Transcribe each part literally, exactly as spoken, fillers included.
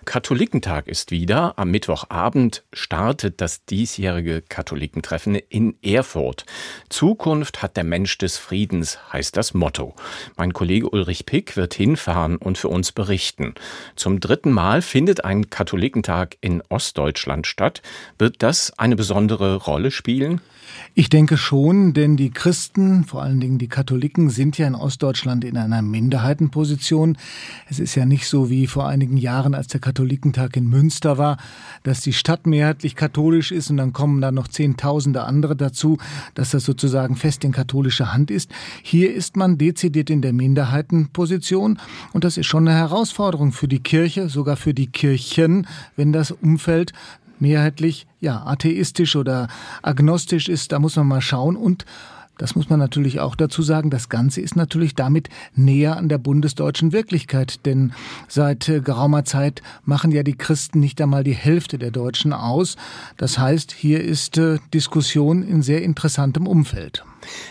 Katholikentag ist wieder. Am Mittwochabend startet das diesjährige Katholikentreffen in Erfurt. Zukunft hat der Mensch des Friedens, heißt das Motto. Mein Kollege Ulrich Pick wird hinfahren und für uns berichten. Zum dritten Mal findet ein Katholikentag in Ostdeutschland statt. Wird das eine besondere Rolle spielen? Ich denke schon, denn die Christen, vor allen Dingen die Katholiken, sind ja in Ostdeutschland in einer Minderheitenposition. Es ist ja nicht so wie vor einigen Jahren, als der Katholikentag in Münster war, dass die Stadt mehrheitlich katholisch ist und dann kommen da noch Zehntausende andere dazu, dass das sozusagen fest in katholischer Hand ist. Hier ist man dezidiert in der Minderheitenposition und das ist schon eine Herausforderung für die Kirche, sogar für die Kirchen, wenn das Umfeld mehrheitlich ja atheistisch oder agnostisch ist. Da muss man mal schauen und das muss man natürlich auch dazu sagen, das Ganze ist natürlich damit näher an der bundesdeutschen Wirklichkeit, denn seit äh, geraumer Zeit machen ja die Christen nicht einmal die Hälfte der Deutschen aus. Das heißt, hier ist äh, Diskussion in sehr interessantem Umfeld.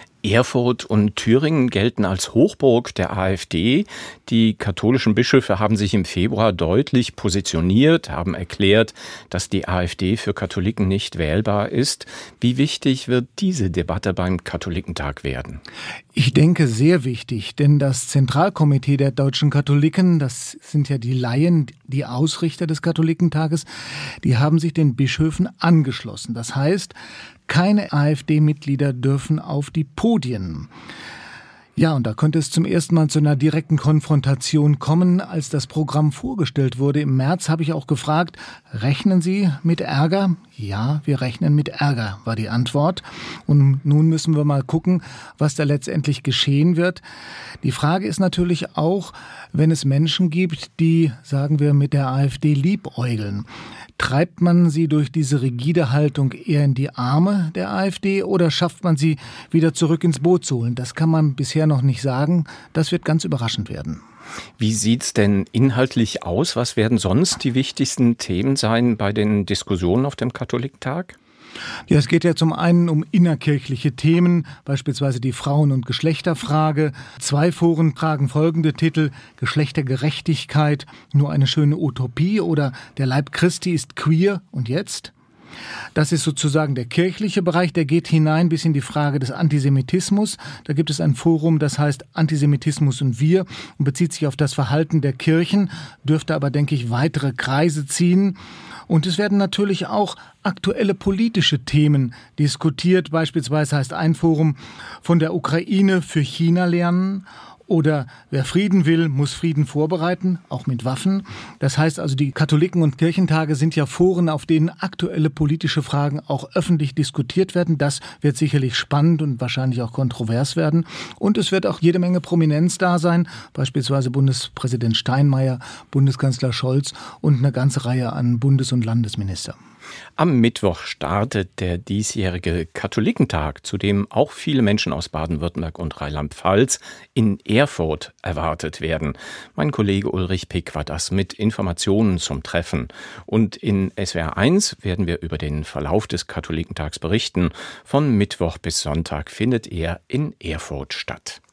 Erfurt und Thüringen gelten als Hochburg der AfD. Die katholischen Bischöfe haben sich im Februar deutlich positioniert, haben erklärt, dass die AfD für Katholiken nicht wählbar ist. Wie wichtig wird diese Debatte beim Katholikentag werden? Ich denke, sehr wichtig, denn das Zentralkomitee der deutschen Katholiken, das sind ja die Laien, die Ausrichter des Katholikentages, die haben sich den Bischöfen angeschlossen. Das heißt, keine AfD-Mitglieder dürfen auf die Podien. Ja, und da könnte es zum ersten Mal zu einer direkten Konfrontation kommen. Als das Programm vorgestellt wurde im März, habe ich auch gefragt, rechnen Sie mit Ärger? Ja, wir rechnen mit Ärger, war die Antwort. Und nun müssen wir mal gucken, was da letztendlich geschehen wird. Die Frage ist natürlich auch, wenn es Menschen gibt, die, sagen wir, mit der AfD liebäugeln. Treibt man sie durch diese rigide Haltung eher in die Arme der AfD oder schafft man sie wieder zurück ins Boot zu holen? Das kann man bisher noch nicht sagen. Das wird ganz überraschend werden. Wie sieht's denn inhaltlich aus? Was werden sonst die wichtigsten Themen sein bei den Diskussionen auf dem Katholikentag? Ja, es geht ja zum einen um innerkirchliche Themen, beispielsweise die Frauen- und Geschlechterfrage. Zwei Foren tragen folgende Titel: Geschlechtergerechtigkeit, nur eine schöne Utopie oder Der Leib Christi ist queer und jetzt? Das ist sozusagen der kirchliche Bereich, der geht hinein bis in die Frage des Antisemitismus. Da gibt es ein Forum, das heißt Antisemitismus und wir und bezieht sich auf das Verhalten der Kirchen, dürfte aber, denke ich, weitere Kreise ziehen. Und es werden natürlich auch aktuelle politische Themen diskutiert. Beispielsweise heißt ein Forum von der Ukraine für China lernen. Oder wer Frieden will, muss Frieden vorbereiten, auch mit Waffen. Das heißt also, die Katholiken- und Kirchentage sind ja Foren, auf denen aktuelle politische Fragen auch öffentlich diskutiert werden. Das wird sicherlich spannend und wahrscheinlich auch kontrovers werden. Und es wird auch jede Menge Prominenz da sein, beispielsweise Bundespräsident Steinmeier, Bundeskanzler Scholz und eine ganze Reihe an Bundes- und Landesminister. Am Mittwoch startet der diesjährige Katholikentag, zu dem auch viele Menschen aus Baden-Württemberg und Rheinland-Pfalz in Erfurt erwartet werden. Mein Kollege Ulrich Pick war das mit Informationen zum Treffen. Und in S W R eins werden wir über den Verlauf des Katholikentags berichten. Von Mittwoch bis Sonntag findet er in Erfurt statt.